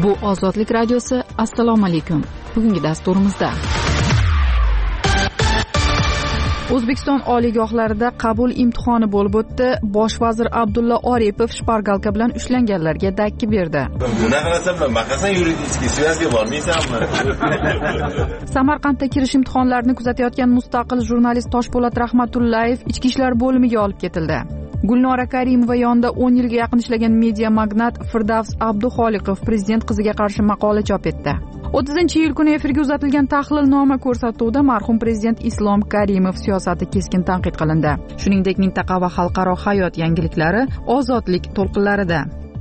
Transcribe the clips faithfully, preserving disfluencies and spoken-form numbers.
Bu Ozodlik radiosi. Assalomu alaykum. Bugungi dasturimizda O'zbekiston oliygohlarida qabul imtihoni bo'lib o'tdi. Bosh vazir Abdulla Oripov shpargalka bilan ushlanganlarga dakki berdi. Buna qarasam, maqasan yuridiskiy svязga bormaysanmi? Samarqandda kirish imtihonlarini kuzatayotgan mustaqil jurnalist Toshpo'lat Rahmatullayev ichki ishlar bo'limiga olib ketildi. Gulnora Karimova yonida o'n yilga yaqin ishlagan media magnat Firdavs Abduxoliqov prezident qiziga qarshi maqola chop etdi. o'ttizinchi iyul kuni efirga uzatilgan tahlilnoma ko'rsatuvida marhum prezident Islom Karimov siyosati keskin tanqid qilindi. Shuningdek, mintaqa va xalqaro hayot yangiliklari ozodlik to'lqinlarida.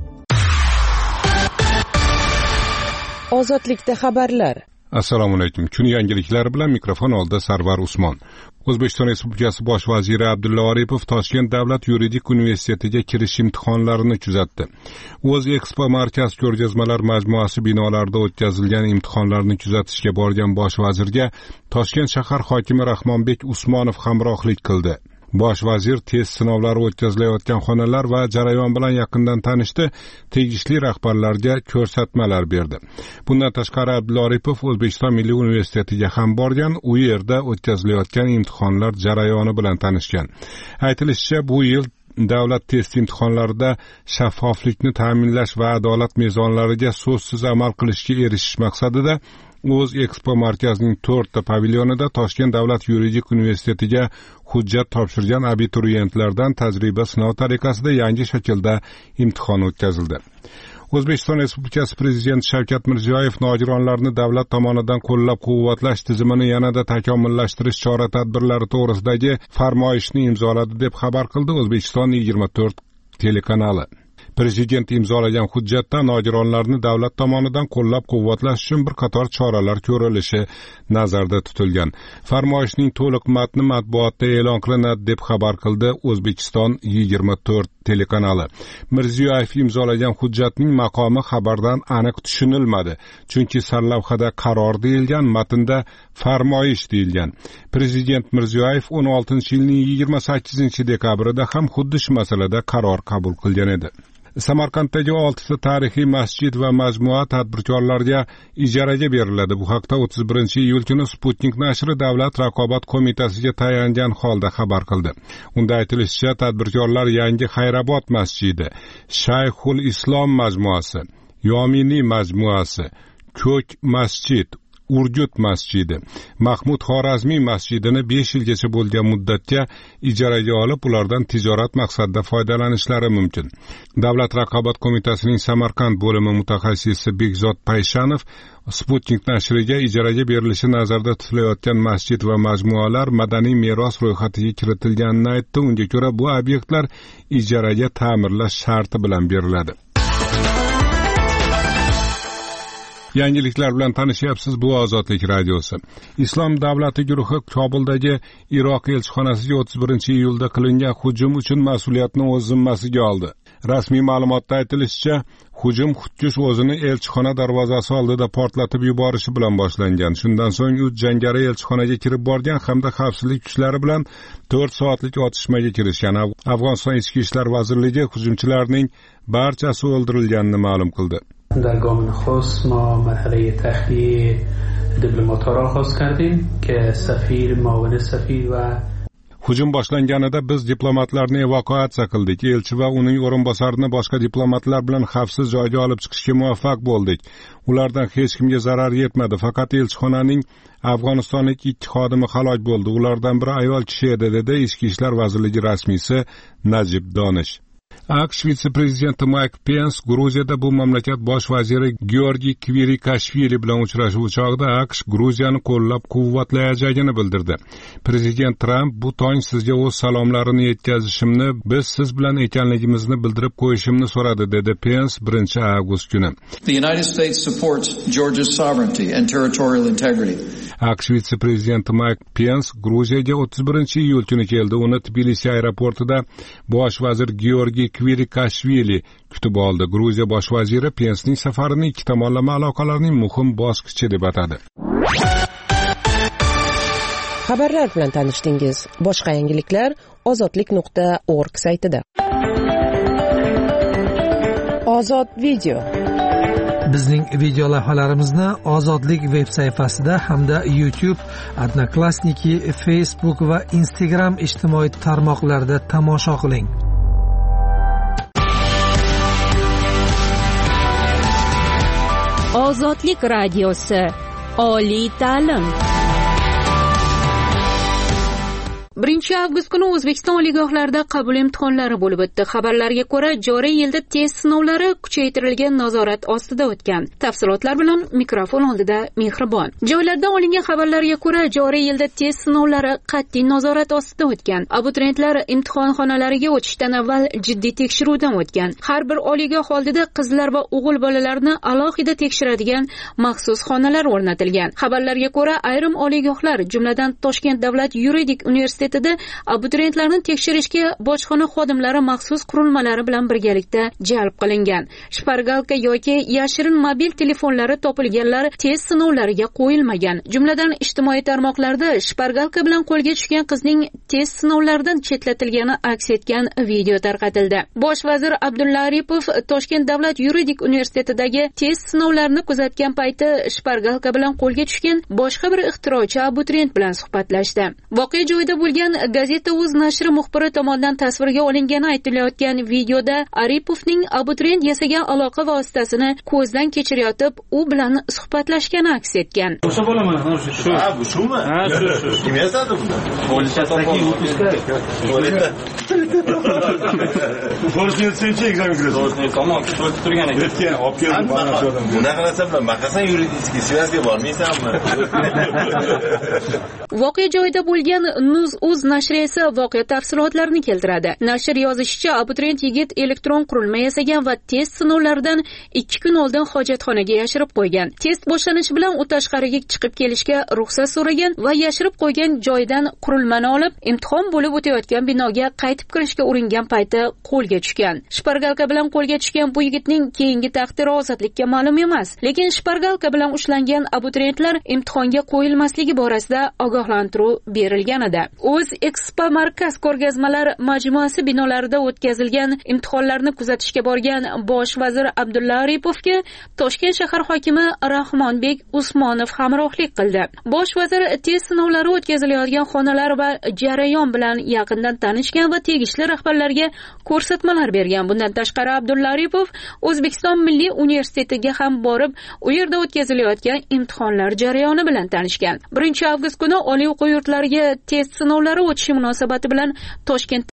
Ozodlikda xabarlar. Assalomu alaykum. Kun yangiliklari bilan mikrofon oldida Sarvar Usmon. O'zbekiston Respublikasi bosh vaziri Abdulla Oripov Toshkent davlat yuridik universitetiga kirish imtihonlarini kuzatdi. O'z Expo markaz ko'rgazmalar majmuasi binolarida o'tkazilgan imtihonlarni kuzatishga borgan bosh vazirga Toshkent shahar hokimi Rahmonbek Usmonov hamrohlik qildi. Bosh vazir test sinovlari o'tkazilayotgan xonalar va jarayon bilan yaqindan tanishdi, tegishli rahbarlarga ko'rsatmalar berdi. Bundan tashqari Abdulla Oripov O'zbekiston Milliy universitetiga ham borgan, u yerda o'tkazilayotgan imtihonlar jarayoni bilan tanishgan. Aytilishicha, bu yil davlat test imtihonlarida shaffoflikni ta'minlash va adolat mezonlariga so'zsiz amal qilishga erishish maqsadida O'z Expo markazining to'rtta pavilyonida Toshkent davlat yuridik universitetiga hujjat topshirgan abituriyentlardan tajriba sinov tariqasida yangi shaklda imtihon o'tkazildi. O'zbekiston Respublikasi Prezidenti Shavkat Mirziyoyev nogironlarni davlat tomonidan qo'llab-quvvatlash tizimini yanada takomillashtirish chora-tadbirlari to'g'risidagi farmoyishni imzoladi deb xabar qildi O'zbekiston yigirma to'rt telekanali. Prezident imzolagan hujjatda nogironlarni davlat tomonidan qo'llab-quvvatlash uchun bir qator choralar ko'rilishi nazarda tutilgan. Farmoyishning to'liq matni matbuotda e'lon qilinadi deb xabar qildi O'zbekiston yigirma to'rt telekanali. Mirziyoyev imzolagan hujjatning maqomi xabardan aniq tushunilmadi, chunki sarlavhada qaror deyilgan, matnda farmoyish deyilgan. Prezident Mirziyoyev o'n oltinchi yilning yigirma sakkizinchi dekabrida ham xuddi shu masalada qaror qabul qilgan edi. Samarqanddagi oltita tarixiy masjid va majmua tadbirkorlarga ijaraga beriladi. Bu haqda o'ttiz birinchi iyul kuni Sputnik nashri Davlat raqobat qo'mitasiga tayangan holda xabar qildi. Unda aytilishicha, tadbirkorlar yangi Xayrobod masjidi, Shayxul Islom majmuasi, Yomini majmuasi, Ko'k masjid, Urgut masjidi, Mahmud Xorazmiy masjidini besh yilgacha bo'lgan muddatga ijaraga olib, ulardan tijorat maqsadida foydalanishlari mumkin. Davlat raqobat qo'mitasining Samarqand bo'limi mutaxassisi Bekzod Payshanov Sputnik nashriga ijaraga berilishi nazarda tutilayotgan masjid va majmualar madaniy meros ro'yxatiga kiritilganini aytdi. Unga ko'ra, bu obyektlar ijaraga ta'mirlash sharti bilan beriladi. Yangiliklar bilan tanishyapsiz. Bu Ozodlik radiosi. Islom davlati guruhi Kobuldagi Iroq elchixonasiga o'ttiz birinchi iyulda qilingan hujum uchun mas'uliyatni o'z zimmasiga oldi. Rasmiy ma'lumotda aytilishicha, hujum xudkush o'zini elchixona darvozasi oldida portlatib yuborishi bilan boshlangan. Shundan so'ng u jangari elchixonaga kirib borgan hamda xavfsizlik kuchlari bilan to'rt soatlik otishmaga kirishgan. Afg'oniston Ichki ishlar vazirligi hujumchilarning barchasi o'ldirilganini ma'lum qildi. در گام نخست ما مرحله تخلیه دیپلمات‌ها را آغاز کردیم که سفیر، معاون سفیر و Hujum boshlanganida biz diplomatlarni evakuatsiya qildik. Elchi va uning o'rinbosarini boshqa diplomatlar bilan xavfsiz joyga olib chiqishga muvaffaq bo'ldik. Ulardan hech kimga zarar yetmadi. Faqat elchixonaning Afg'onistonlik ikki xodimi halok bo'ldi. Ulardan biri ayol kishi edi, dedi Ichki ishlar vazirligi rasmiysi Najib Donish. AQSh vitse-prezidenti Mike Pence Gruziyada bu mamlakat bosh vaziri Georgiy Kvirikashvili bilan uchrashuv chog'ida AQSh Gruziyani qo'llab-quvvatlayotganini bildirdi. Prezident Trump bu tong sizga o'z salomlarini yetkazishimni, biz siz bilan ekanligimizni bildirib qo'yishimni so'radi, dedi Pence birinchi avgust kuni. The United States supports Georgia's sovereignty and territorial integrity. AQSh vitse-prezidenti Mike Pence Gruziyaga o'ttiz birinchi iyul kuni keldi. Uni Tbilisi aeroportida bosh vazir Georgiy Kvirikashvili kutib oldi. Gruziya bosh vaziri Pencening safarini ikki tomonlama aloqalarning muhim bosqichi deb atadi. Xabarlar bilan tanishdingiz. Boshqa yangiliklar ozodlik nuqta org saytida. Ozod video. Bizning video lavhalarimizni Ozodlik veb sayfasida hamda YouTube, Odnoklassniki, Facebook va Instagram ijtimoiy tarmoqlarida tomosha qiling. Ozodlik radiosi. Oliy ta'lim. birinchi avgust kuni O'zbekiston oliygohlarida qabul imtihonlari bo'lib o'tdi. Xabarlarga ko'ra, joriy yilda test sinovlari kuchaytirilgan nazorat ostida o'tgan. Tafsilotlar bilan mikrofon oldida Mehribon. Joylardan olingan xabarlarga ko'ra, joriy yilda test sinovlari qat'iy nazorat ostida o'tgan. Abituriyentlar imtihon xonalariga o'tishdan avval jiddiy tekshiruvdan o'tgan. Har bir oliygoh oldida qizlar va o'g'il bolalarni alohida tekshiradigan maxsus xonalar o'rnatilgan. Xabarlarga ko'ra, ayrim oliygohlar, jumladan Toshkent davlat yuridik universiteti abituriyentlarni tekshirishga bojxona xodimlari maxsus qurilmalari bilan birgalikda jalb qilingan. Shpargalka yoki yashirin mobil telefonlari topilganlar test sinovlariga qo'yilmagan. Jumladan ijtimoiy tarmoqlarda shpargalka bilan qo'lga tushgan qizning test sinovlaridan chetlatilgani aks etgan video tarqatildi. Bosh vazir Abdulla Aripov Toshkent davlat yuridik universitetidagi test sinovlarini kuzatgan payti shpargalka bilan qo'lga tushgan boshqa bir ixtirochi abituriyent bilan suhbatlashdi. Voqea joyida bo'lgan Gazeta Uz nashri muxbiri tomonidan tasvirga olingani aytilayotgan videoda Aripovning abituriyent yasagan aloqa vositasini ko'zdan kechirayotib, u bilan suhbatlashgani aks etgan. O'sha bo'laman, shu. Ha, bu shumi? Ha, shu, shu. Kim yasadi buni? Polishadagi o'tishga. Tualetda. To'g'risini aytsangchi, ekzamen kirasan. To'g'risini aytsam, to'g'ri turgan ekan. Aytgan, olib keldim, mana shu odam. Bunaqa narsa bilan maqasan yuridiskiy svязga bormaysanmi? Voqea joyida bo'lgan Nuz Uz nashri esa voqea tafsilotlarini keltiradi. Nashr yozishicha, abituriyent yigit elektron qurilma yasagan va test sinovlaridan ikki kun oldin hojatxonaga yashirib qo'ygan. Test boshlanishi bilan u tashqariga chiqib kelishga ruxsat so'ragan va yashirib qo'ygan joydan qurilmani olib, imtihon bo'lib o'tayotgan binoga qaytib kirishga uringan payti qo'lga tushgan. Shpargalka bilan qo'lga tushgan bu yigitning keyingi taqdiri ozodlikka ma'lum emas. Lekin shpargalka bilan ushlangan abituriyentlar imtihonga qo'yilmasligi borasida ogohlantiruv berilgan edi. O'z Expo Markaz ko'rgazmalar majmuasi binolarida o'tkazilgan imtihonlarni kuzatishga borgan bosh vazir Abdulla Aripovga Toshkent shahar hokimi Rahmonbek Usmonov hamrohlik qildi. Bosh vazir test sinovlari o'tkazilayotgan xonalar va jarayon bilan yaqindan tanishgan va tegishli rahbarlarga ko'rsatmalar bergan. Bundan tashqari Abdulla Aripov O'zbekiston Milliy universitetiga ham borib, u yerda o'tkazilayotgan imtihonlar jarayoni bilan tanishgan. birinchi avgust kuni oliy o'quv yurtlariga test sinovlari o'tishi munosabati bilan Toshkent